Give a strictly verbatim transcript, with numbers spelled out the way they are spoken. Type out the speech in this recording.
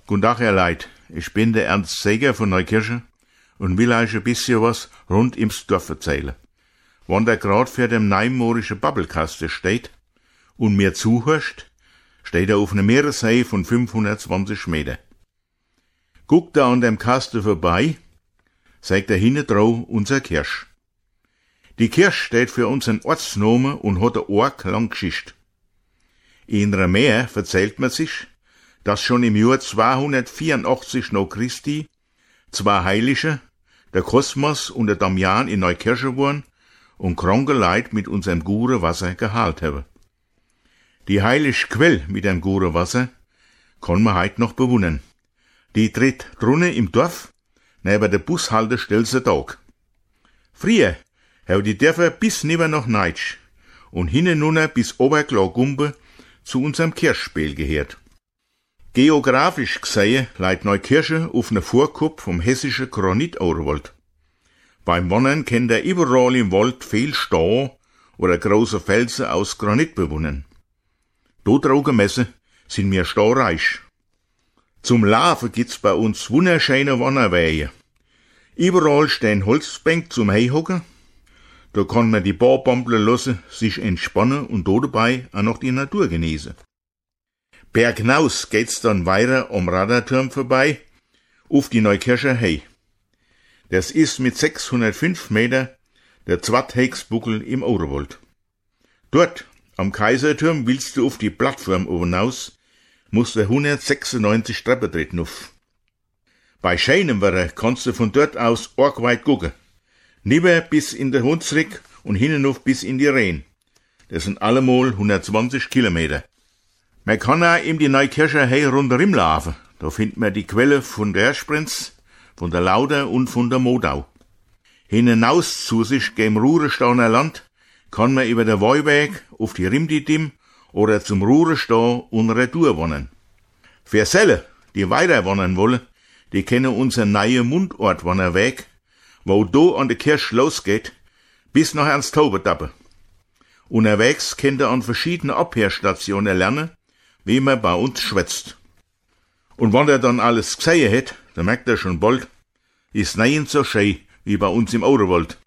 Guten Tag, Herr Leid. Ich bin der Ernst Seeger von Neukirchen und will euch ein bisschen was rund ums Dorf erzählen. Wenn der grad für dem neumodischen Babbelkasten steht und mir zuhörst, steht er auf einer Meereshöhe von fünfhundertzwanzig Meter. Guckt da an dem Kasten vorbei, sagt er hinten drauf unser Kirsch. Die Kirsch steht für unseren Ortsnamen und hat eine arg-lange Geschichte. In einer Meer erzählt man sich, dass schon im Jahr zweihundertvierundachtzig nach Christi zwei Heilige, der Kosmas und der Damian in Neukirchen waren und kranke Leute mit unserem guten Wasser geheilt haben. Die heilige Quelle mit dem guten Wasser kann man heute noch bewundern. Die tritt drinnen im Dorf, neben der Bushaltestelle der Tag. Früher haben die Dörfer bis neben nach Neitsch und hinten runter bis Oberklagumbe zu unserem Kirchspiel gehört. Geografisch gesehen liegt Neukirchen auf einer Vorkuppe vom hessischen Granit-Oberwald. Beim Wandern kennt er überall im Wald viel Stein oder große Felsen aus Granit bewohnen. Dort gemessen sind wir steinreich. Zum Laufen gibt's bei uns wunderschöne Wanderwege. Überall stehen Holzbänke zum Heihocken. Da kann man die Baubampeln lassen, sich entspannen und dabei auch noch die Natur genießen. Bergnaus geht's dann weiter am Radarturm vorbei, auf die Neukircher Höhe. Das ist mit sechshundertfünf Meter der zweithegsbuckel im Oderwald. Dort, am Kaiserturm, willst du auf die Plattform hinaus, musst du hundertsechsundneunzig Treppen treten auf. Bei schönem Wetter kannst du von dort aus arg weit gucken. Nibber bis in der Hunsrück und hinauf bis in die Rehn. Das sind allemal hundertzwanzig Kilometer. Man kann auch in die Neukircher Höhe rundherum laufen. Da findet man die Quelle von der Ersprenz, von der Lauder und von der Modau. Hinaus zu sich gegen Ruhrestauner Land kann man über den Weuberg auf die Rimdidim oder zum Ruhrestau und Retour wandern. Für Selle, die weiter wandern wollen, die kennen unseren neuen Mundortwanderweg, wo do an der Kirche losgeht, bis nach Ernstobetappe. Unterwegs könnt ihr an verschiedenen Abhörstationen lernen, wie man bei uns schwätzt. Und wenn er dann alles gesehen hat, dann merkt er schon bald, ist nein so schön wie bei uns im Oderwald.